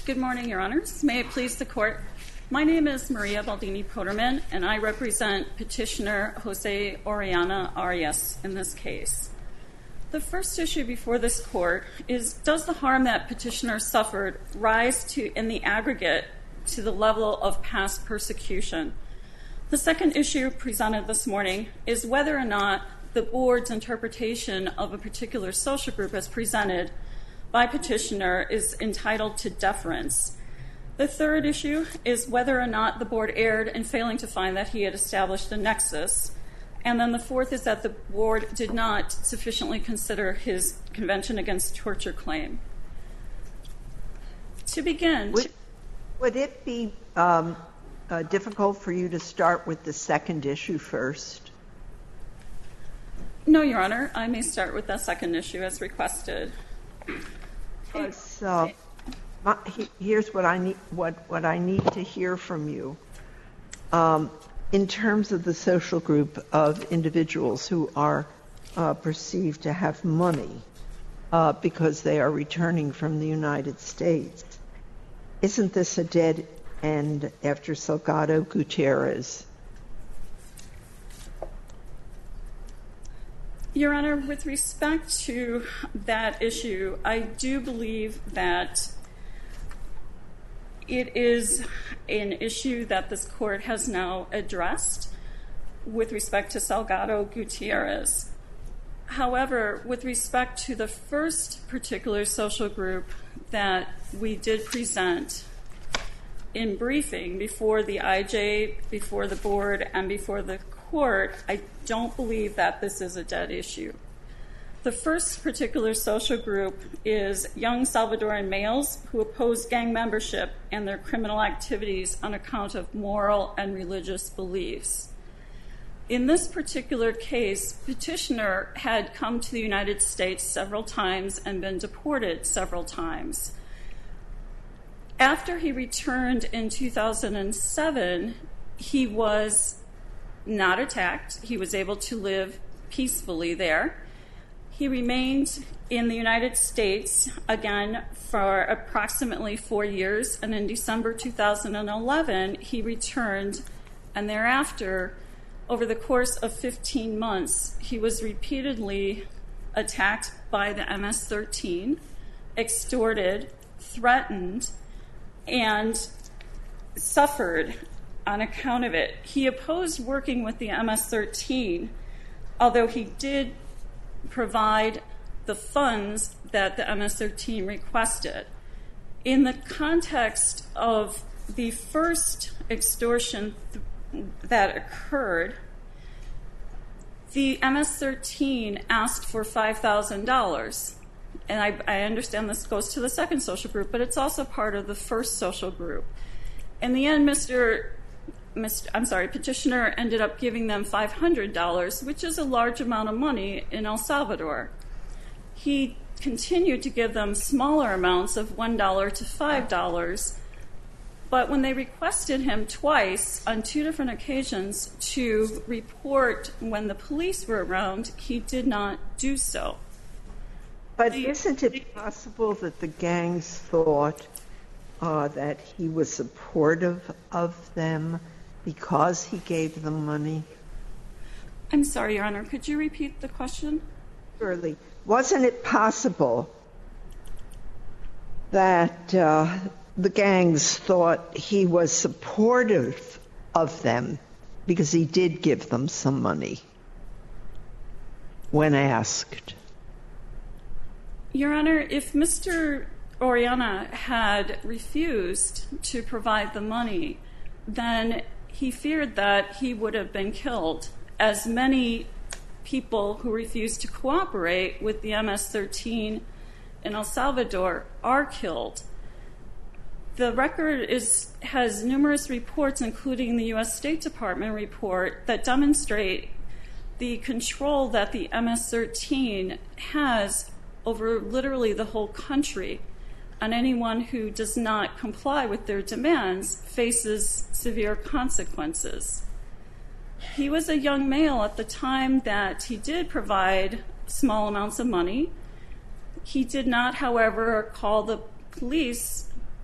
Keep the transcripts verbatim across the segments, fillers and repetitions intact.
Good morning, Your Honors. May it please the Court. My name is Maria Baldini-Poterman, and I represent Petitioner Jose Orellana Arias in this case. The first issue before this Court is, does the harm that Petitioner suffered rise to, in the aggregate, to the level of past persecution? The second issue presented this morning is whether or not the Board's interpretation of a particular social group as presented by Petitioner is entitled to deference. The third issue is whether or not the Board erred in failing to find that he had established a nexus. And then the fourth is that the Board did not sufficiently consider his Convention Against Torture claim. To begin... Would, would it be um, uh, difficult for you to start with the second issue first? No, Your Honor. I may start with the second issue as requested. So, my, here's what I need. What what I need to hear from you, um, in terms of the social group of individuals who are uh, perceived to have money uh, because they are returning from the United States. Isn't this a dead end after Salgado Gutierrez? Your Honor, with respect to that issue, I do believe that it is an issue that this Court has now addressed with respect to Salgado Gutierrez. However, with respect to the first particular social group that we did present in briefing before the I J, before the Board, and before the Court, I don't believe that this is a dead issue. The first particular social group is young Salvadoran males who oppose gang membership and their criminal activities on account of moral and religious beliefs. In this particular case, Petitioner had come to the United States several times and been deported several times. After he returned in two thousand seven, he was not attacked. He was able to live peacefully there. He remained in the United States, again, for approximately four years, and in December two thousand eleven, he returned, and thereafter, over the course of fifteen months, he was repeatedly attacked by the M S thirteen, extorted, threatened, and suffered on account of it. He opposed working with the M S thirteen, although he did provide the funds that the M S thirteen requested. In the context of the first extortion th- that occurred, the M S thirteen asked for five thousand dollars. And I, I understand this goes to the second social group, but it's also part of the first social group. In the end, Mr. Mister I'm sorry, Petitioner ended up giving them five hundred dollars, which is a large amount of money in El Salvador. He continued to give them smaller amounts of one dollar to five dollars, but when they requested him twice on two different occasions to report when the police were around, he did not do so. But isn't it possible that the gangs thought uh, that he was supportive of them because he gave them money? I'm sorry, Your Honor. Could you repeat the question? Surely. Wasn't it possible that uh, the gangs thought he was supportive of them because he did give them some money when asked? Your Honor, if Mister Orellana had refused to provide the money, then he feared that he would have been killed, as many people who refused to cooperate with the M S thirteen in El Salvador are killed. The record is, has numerous reports, including the U S State Department report, that demonstrate the control that the M S thirteen has over literally the whole country, and anyone who does not comply with their demands faces severe consequences. He was a young male at the time that he did provide small amounts of money. He did not, however, call the police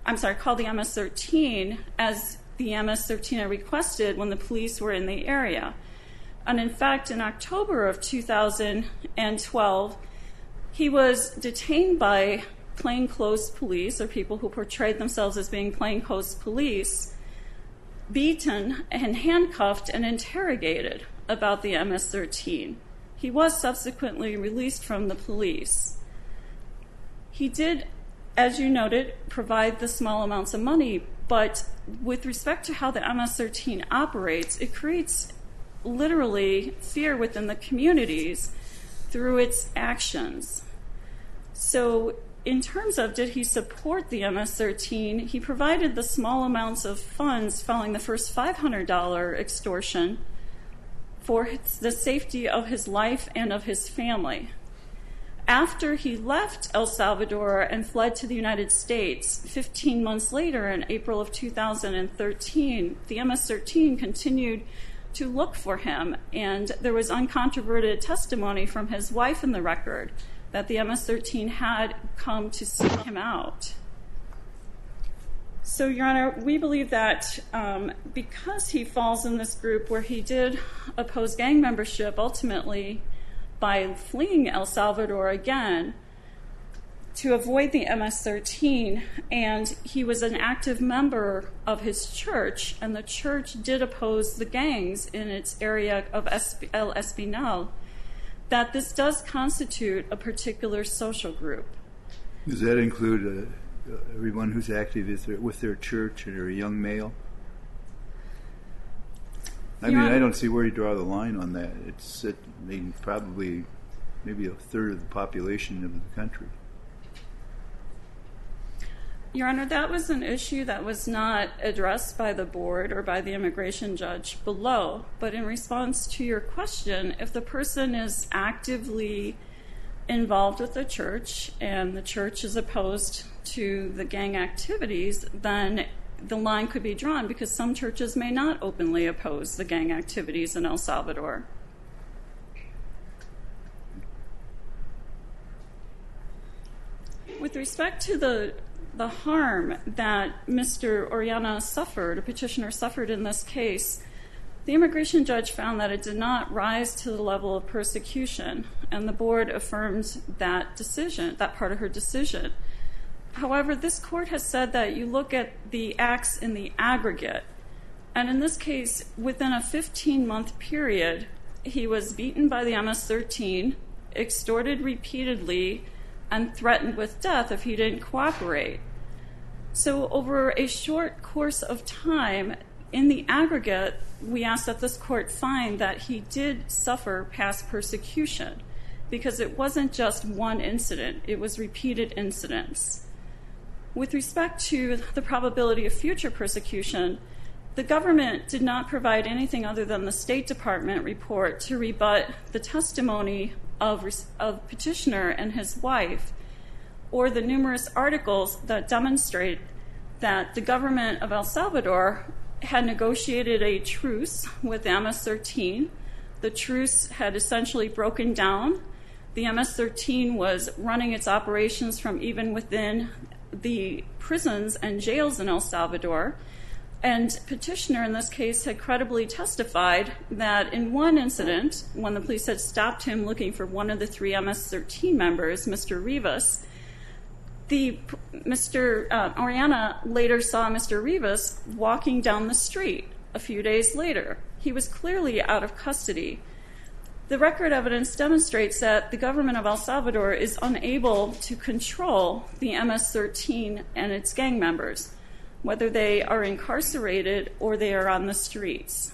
I'm sorry, called the M S thirteen as the M S thirteen I requested when the police were in the area. And in fact, in October of two thousand twelve, he was detained by plainclothes police, or people who portrayed themselves as being plainclothes police, beaten and handcuffed and interrogated about the M S thirteen. He was subsequently released from the police. He did, as you noted, provide the small amounts of money, but with respect to how the M S thirteen operates, it creates literally fear within the communities through its actions. So in terms of did he support the M S thirteen, he provided the small amounts of funds following the first five hundred dollars extortion for the safety of his life and of his family. After he left El Salvador and fled to the United States, fifteen months later, in April of two thousand thirteen, the M S thirteen continued to look for him, and there was uncontroverted testimony from his wife in the record that the M S thirteen had come to seek him out. So, Your Honor, we believe that um, because he falls in this group where he did oppose gang membership, ultimately by fleeing El Salvador again to avoid the M S thirteen, and he was an active member of his church, and the church did oppose the gangs in its area of El Espinal, that this does constitute a particular social group. Does that include uh, everyone who's active is there, with their church and are a young male? I Your mean, Honor, I don't see where you draw the line on that. It's it, I mean, probably maybe a third of the population of the country. Your Honor, that was an issue that was not addressed by the board or by the immigration judge below. But in response to your question, if the person is actively involved with the church and the church is opposed to the gang activities, then the line could be drawn, because some churches may not openly oppose the gang activities in El Salvador. With respect to the the harm that Mister Orellana suffered, a petitioner suffered in this case, the immigration judge found that it did not rise to the level of persecution, and the board affirmed that decision, that part of her decision. However, this court has said that you look at the acts in the aggregate, and in this case, within a fifteen-month period, he was beaten by the M S thirteen, extorted repeatedly, and threatened with death if he didn't cooperate. So over a short course of time, in the aggregate, we ask that this court find that he did suffer past persecution, because it wasn't just one incident, it was repeated incidents. With respect to the probability of future persecution, the government did not provide anything other than the State Department report to rebut the testimony of, of petitioner and his wife, or the numerous articles that demonstrate that the government of El Salvador had negotiated a truce with the M S thirteen. The truce had essentially broken down. The M S thirteen was running its operations from even within the prisons and jails in El Salvador. And petitioner in this case had credibly testified that in one incident, when the police had stopped him looking for one of the three M S thirteen members, Mister Rivas, the Mister Uh, Orellana later saw Mister Rivas walking down the street a few days later. He was clearly out of custody. The record evidence demonstrates that the government of El Salvador is unable to control the M S thirteen and its gang members, whether they are incarcerated or they are on the streets.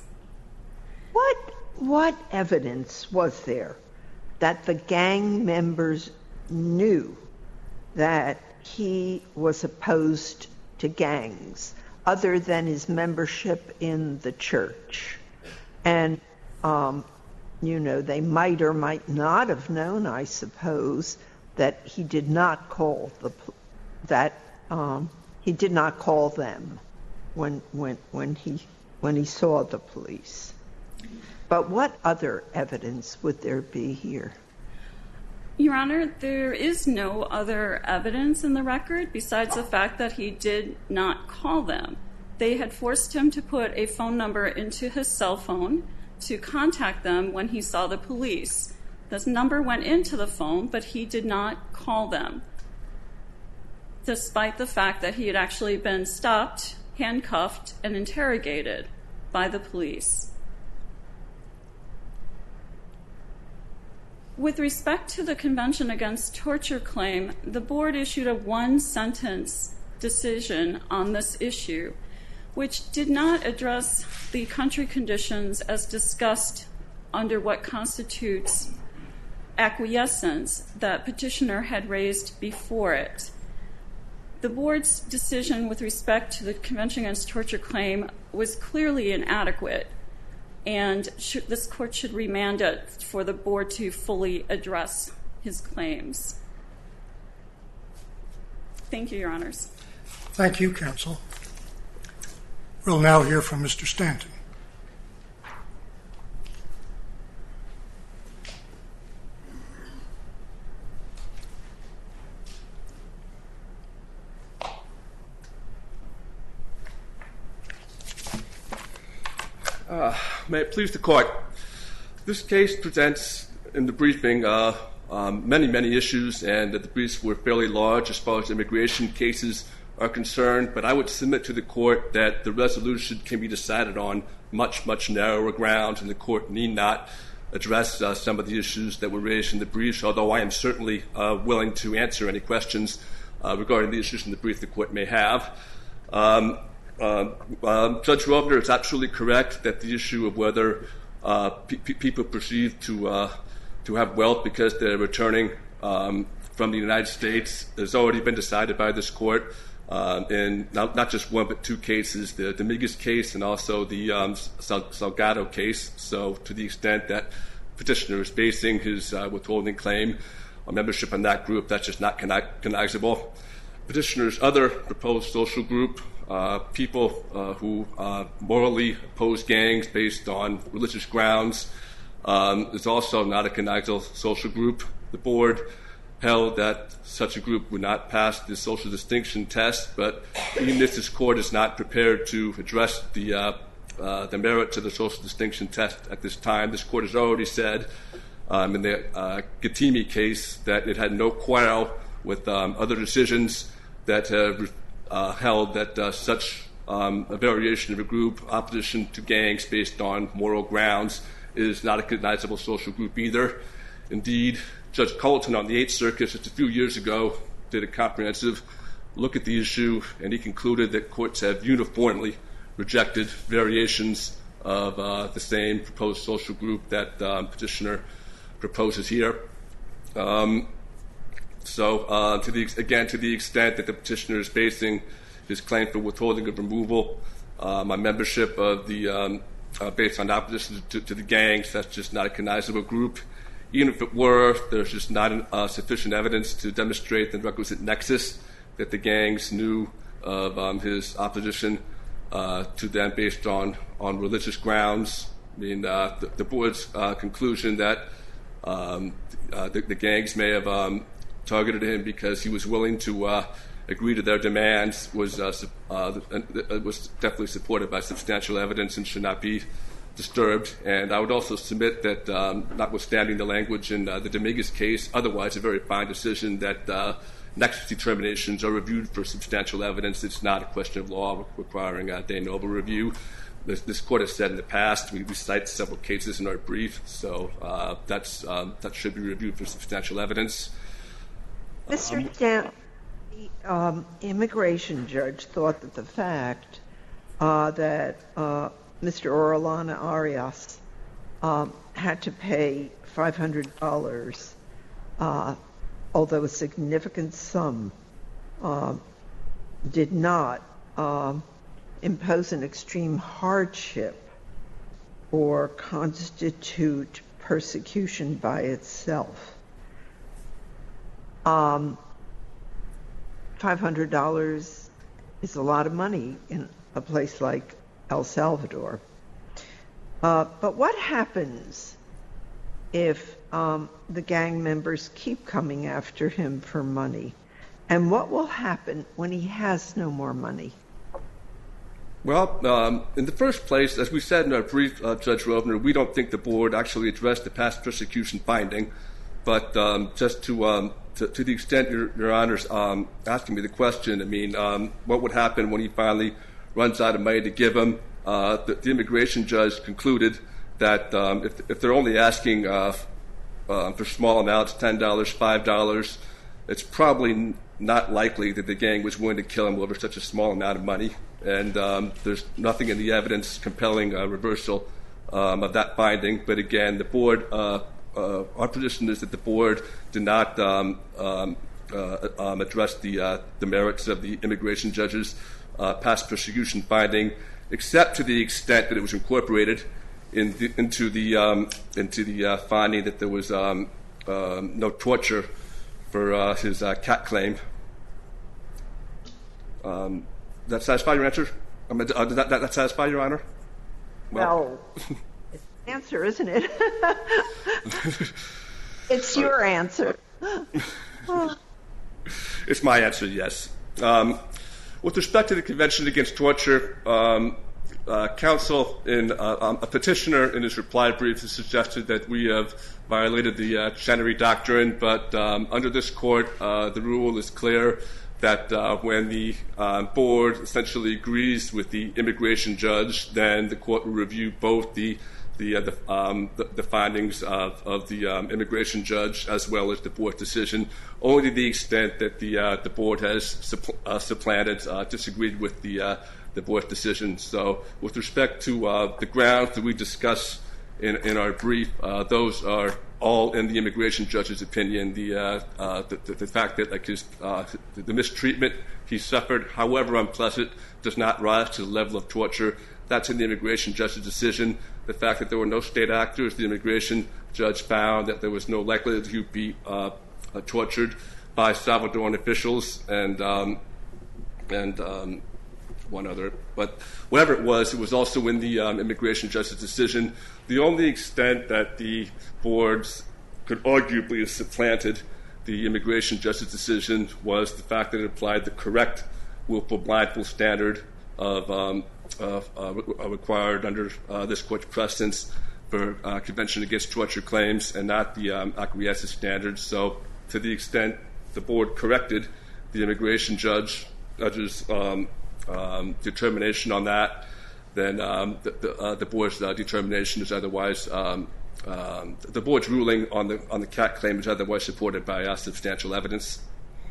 What what evidence was there that the gang members knew that he was opposed to gangs, other than his membership in the church? And, um, you know, they might or might not have known, I suppose, that he did not call the that um, he did not call them when when when he when he saw the police. But what other evidence would there be here? Your Honor, there is no other evidence in the record besides the fact that he did not call them. They had forced him to put a phone number into his cell phone to contact them when he saw the police. This number went into the phone, but he did not call them, despite the fact that he had actually been stopped, handcuffed, and interrogated by the police. With respect to the Convention Against Torture claim, the board issued a one-sentence decision on this issue, which did not address the country conditions as discussed under what constitutes acquiescence that petitioner had raised before it. The board's decision with respect to the Convention Against Torture claim was clearly inadequate, and should, this court should remand it for the board to fully address his claims. Thank you, Your Honors. Thank you, counsel. We'll now hear from Mister Stanton. Uh, may it please the court. This case presents in the briefing uh, um, many, many issues, and that the briefs were fairly large as far as immigration cases are concerned, but I would submit to the court that the resolution can be decided on much, much narrower grounds, and the court need not address uh, some of the issues that were raised in the briefs, although I am certainly uh, willing to answer any questions uh, regarding the issues in the brief the court may have. Um, Uh, uh, Judge Rovner is absolutely correct that the issue of whether uh, pe- pe- people perceive to uh, to have wealth because they're returning um, from the United States has already been decided by this court uh, in not, not just one but two cases, the Dominguez case and also the um, Sal- Salgado case. So to the extent that petitioner is basing his uh, withholding claim on membership in that group, that's just not cognizable. Petitioner's other proposed social group, Uh, people uh, who uh, morally oppose gangs based on religious grounds, um, is also not a cognizable social group. The board held that such a group would not pass the social distinction test, but even if this court is not prepared to address the uh, uh, the merits of the social distinction test at this time, this court has already said um, in the uh, Gatimi case that it had no quarrel with um, other decisions that have Uh, held that uh, such um, a variation of a group, opposition to gangs based on moral grounds, is not a cognizable social group either. Indeed, Judge Colton on the Eighth Circuit just a few years ago did a comprehensive look at the issue, and he concluded that courts have uniformly rejected variations of uh, the same proposed social group that um, petitioner proposes here. Um, So, uh, to the, again, to the extent that the petitioner is basing his claim for withholding of removal, uh, my membership of the, um, uh, based on opposition to, to the gangs, that's just not a cognizable group. Even if it were, there's just not uh, sufficient evidence to demonstrate the requisite nexus that the gangs knew of um, his opposition uh, to them based on, on religious grounds. I mean, uh, the, the board's uh, conclusion that um, uh, the, the gangs may have um, targeted him because he was willing to uh, agree to their demands was uh, uh, was definitely supported by substantial evidence and should not be disturbed. And I would also submit that, um, notwithstanding the language in uh, the Dominguez case, otherwise a very fine decision, that uh, nexus determinations are reviewed for substantial evidence. It's not a question of law requiring a de novo review. This, this court has said in the past, we, we cite several cases in our brief, so uh, that's um, that should be reviewed for substantial evidence. Mister Stanton, the um, immigration judge thought that the fact uh, that uh, Mister Orellana Arias um, had to pay five hundred dollars, uh, although a significant sum, uh, did not um, impose an extreme hardship or constitute persecution by itself. Um, five hundred dollars is a lot of money in a place like El Salvador. Uh, but what happens if um, the gang members keep coming after him for money? And what will happen when he has no more money? Well, um, in the first place, as we said in our brief, uh, Judge Rovner, we don't think the board actually addressed the past persecution finding. But um, just to, um, to to the extent your, your Honor's um, asking me the question, I mean, um, what would happen when he finally runs out of money to give him? Uh, the, the immigration judge concluded that um, if, if they're only asking uh, uh, for small amounts, ten dollars, five dollars, it's probably not likely that the gang was willing to kill him over such a small amount of money. And um, there's nothing in the evidence compelling a reversal um, of that finding. But again, the board, uh, uh, our position is that the board did not um, um, uh, um, address the uh, the merits of the immigration judge's uh, past persecution finding, except to the extent that it was incorporated in the, into the um, into the uh, finding that there was um, uh, no torture for uh, his uh, cat claim. Um, does that satisfy your answer? I mean, uh, does that, that, that satisfy your Honor? Well, it's an answer, isn't it? It's your answer. It's my answer, yes. Um, with respect to the Convention Against Torture, um, uh, counsel in uh, um, a petitioner in his reply brief has suggested that we have violated the uh, Chenery Doctrine, but um, under this court, uh, the rule is clear that uh, when the uh, board essentially agrees with the immigration judge, then the court will review both the the uh, the, um, the, the findings of, of the um, immigration judge as well as the board decision, only to the extent that the uh, the board has suppl- uh, supplanted, uh, disagreed with the uh, the board's decision. So, with respect to uh, the grounds that we discuss in in our brief, uh, those are all in the immigration judge's opinion. The uh, uh, the, the, the fact that like his uh, the, the mistreatment he suffered, however unpleasant, does not rise to the level of torture. That's in the immigration judge's decision. The fact that there were no state actors, the immigration judge found that there was no likelihood that he would be uh, uh, tortured by Salvadoran officials, and um, and um, one other. But whatever it was, it was also in the um, immigration judge's decision. The only extent that the boards could arguably have supplanted the immigration judge's decision was the fact that it applied the correct willful blindfold standard of um, uh, uh, required under uh, this court's precedence for uh, Convention Against Torture claims, and not the um, acquiescence standards. So, to the extent the board corrected the immigration judge judge's um, um, determination on that, then um, the, the, uh, the board's uh, determination is otherwise um, um, the board's ruling on the on the cat claim is otherwise supported by uh, substantial evidence.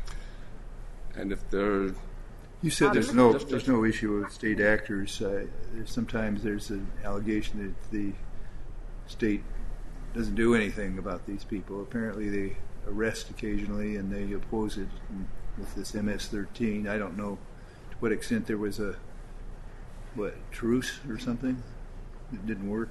And if there, you said there's no there's no issue with state actors. Uh, sometimes there's an allegation that the state doesn't do anything about these people. Apparently, they arrest occasionally and they oppose it. And with this M S thirteen, I don't know to what extent there was a what truce or something that didn't work.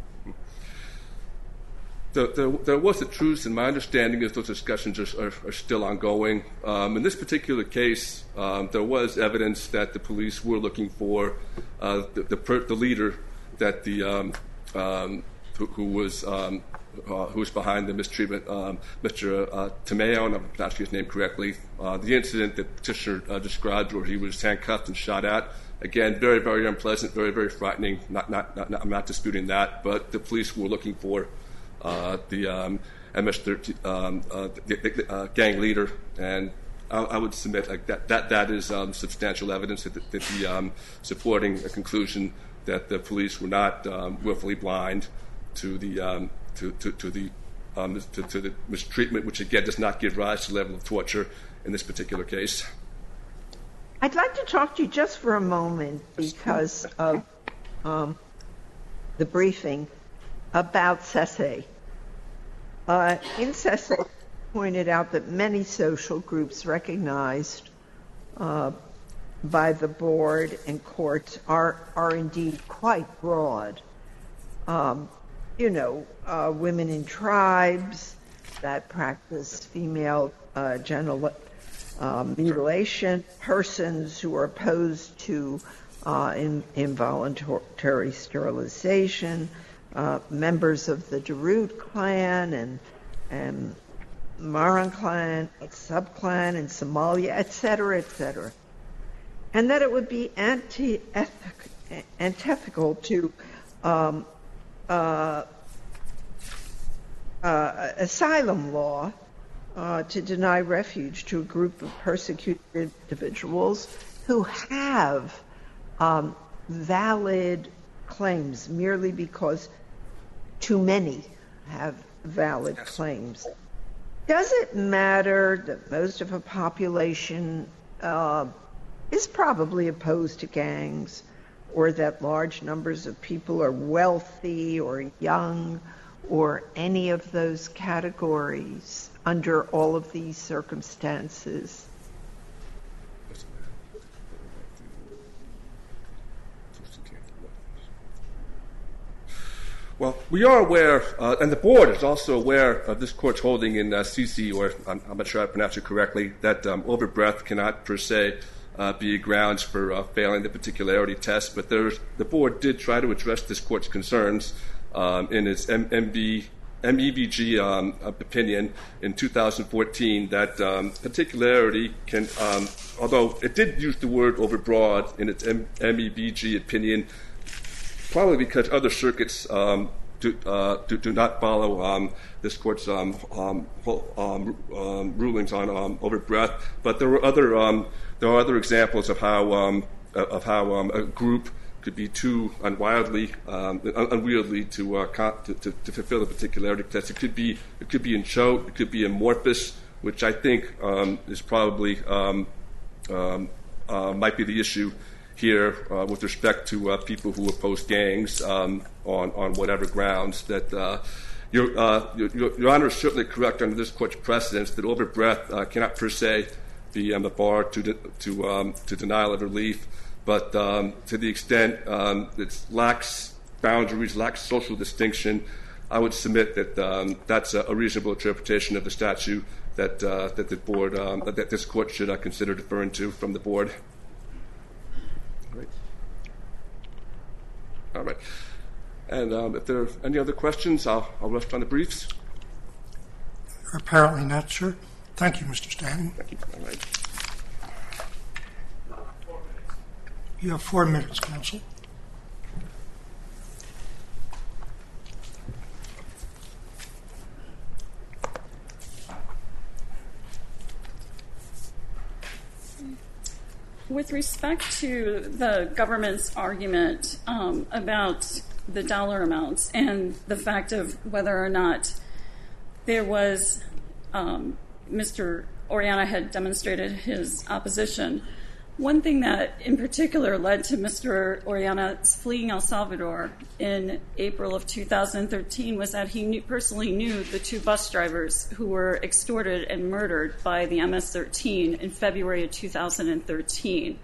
The, the, there was a truce, and my understanding is those discussions are, are, are still ongoing. Um, in this particular case, um, there was evidence that the police were looking for uh, the, the, per, the leader that the um, um, who, who was um, uh, who was behind the mistreatment, um, Mister Uh, Tamayo, and I'm pronouncing his name correctly. Uh, the incident that Petitioner uh, described, where he was handcuffed and shot at. Again, very, very unpleasant, very, very frightening. Not, not, not, not, I'm not disputing that, but the police were looking for Uh, the um, M S thirteen um, uh, the, the, uh, gang leader, and I, I would submit like that that that is um, substantial evidence that, that the um, supporting a conclusion that the police were not um, willfully blind to the um, to, to, to the um, to, to the mistreatment, which again does not give rise to the level of torture in this particular case. I'd like to talk to you just for a moment because of um, the briefing about SESE. Uh, in SESE, pointed out that many social groups recognized uh, by the board and courts are are indeed quite broad. Um, you know, uh, women in tribes that practice female uh, genital uh, mutilation, persons who are opposed to uh, in, involuntary sterilization, uh, members of the Darude clan and and Maran clan, subclan in Somalia, et cetera, et cetera. And that it would be anti-ethic, antithetical to um, uh, uh, asylum law uh, to deny refuge to a group of persecuted individuals who have um, valid claims merely because too many have valid yes. claims. Does it matter that most of a population uh, is probably opposed to gangs, or that large numbers of people are wealthy or young, or any of those categories under all of these circumstances? Well, we are aware, uh, and the board is also aware of this court's holding in uh, C C, or I'm, I'm not sure I pronounced it correctly, that um, overbreadth cannot per se uh, be grounds for uh, failing the particularity test. But there's, the board did try to address this court's concerns um, in its M- MB, M E V G um, opinion in two thousand fourteen that um, particularity can, um, although it did use the word overbroad in its M- MEVG opinion, probably because other circuits um, do, uh, do, do not follow um, this court's um, um, um, um, rulings on um, overbreadth. But there were other um, there are other examples of how um, of how um, a group could be too unwildly, um, un- unwieldy to, uh, con- to, to to fulfill the particularity test. It could be it could be in choate, it could be amorphous, which I think um, is probably um, um, uh, might be the issue here uh, with respect to uh, people who oppose gangs um, on, on whatever grounds. That uh, your, uh, your, your Honor is certainly correct under this court's precedence that overbreadth uh, cannot per se be um, a bar to de- to um, to denial of relief, but um, to the extent um, it lacks boundaries, lacks social distinction, I would submit that um, that's a, a reasonable interpretation of the statute that uh, that the board um, that this court should uh, consider deferring to from the board. Great. All right. And um, if there are any other questions, I'll, I'll rest on the briefs. Apparently not, sir. Thank you, Mister Stanton. Thank you. All right. You have four minutes, counsel. With respect to the government's argument um, about the dollar amounts and the fact of whether or not there was, um, Mister Orellana had demonstrated his opposition, one thing that in particular led to Mister Orellana fleeing El Salvador in April of two thousand thirteen was that he knew, personally knew the two bus drivers who were extorted and murdered by the M S thirteen in February of two thousand thirteen.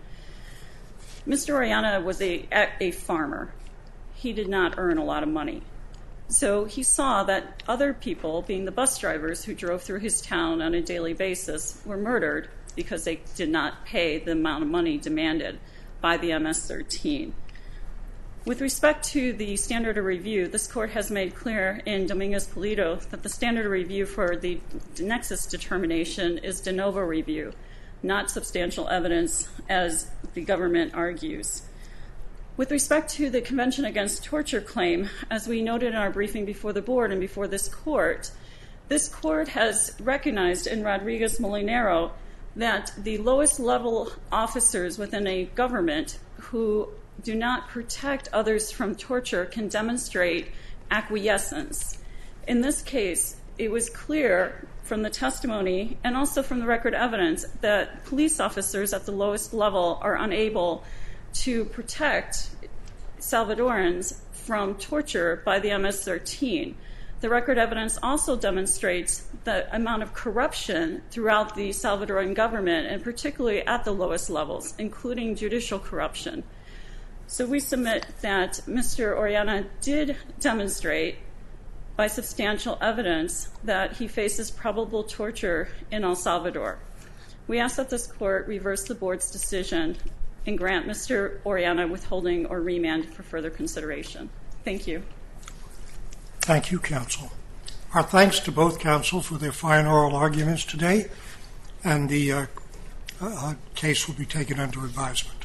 Mister Orellana was a, a farmer. He did not earn a lot of money. So he saw that other people, being the bus drivers who drove through his town on a daily basis, were murdered because they did not pay the amount of money demanded by the M S thirteen. With respect to the standard of review, this court has made clear in Dominguez-Pulido that the standard of review for the nexus determination is de novo review, not substantial evidence, as the government argues. With respect to the Convention Against Torture claim, as we noted in our briefing before the board and before this court, this court has recognized in Rodriguez-Molinero that the lowest level officers within a government who do not protect others from torture can demonstrate acquiescence. In this case, it was clear from the testimony and also from the record evidence that police officers at the lowest level are unable to protect Salvadorans from torture by the M S thirteen. The record evidence also demonstrates the amount of corruption throughout the Salvadoran government, and particularly at the lowest levels, including judicial corruption. So we submit that Mister Orellana did demonstrate by substantial evidence that he faces probable torture in El Salvador. We ask that this court reverse the board's decision and grant Mister Orellana withholding or remand for further consideration. Thank you. Thank you, counsel. Our thanks to both counsel for their fine oral arguments today, and the uh, uh, case will be taken under advisement.